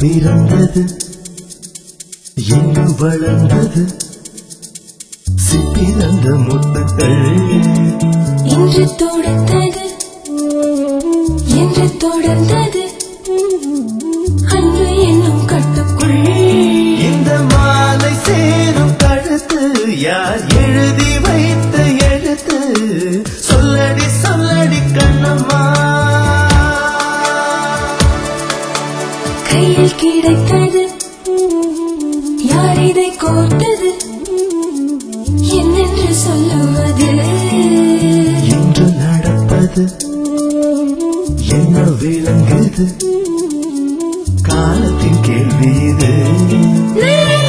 பிறந்தது எங்கு வளர்ந்தது சிப்பிறந்த முத்துக்கள் இன்று தொடுத்தது என்று தொடர்ந்தது அன்று என்னும் கட்டுக்குள் இந்த மாலை சேரும் கழுத்து யார் எழுதி வைத்த எழுத்து சொல்லடி சொல்லடி கண்ணம்மா கையில் கிடைத்தது யார் இதை கோர்த்தது என்னென்று சொல்லுவது இன்று நடப்பது என்ன விளங்குது காலத்தின் கேள்வி இது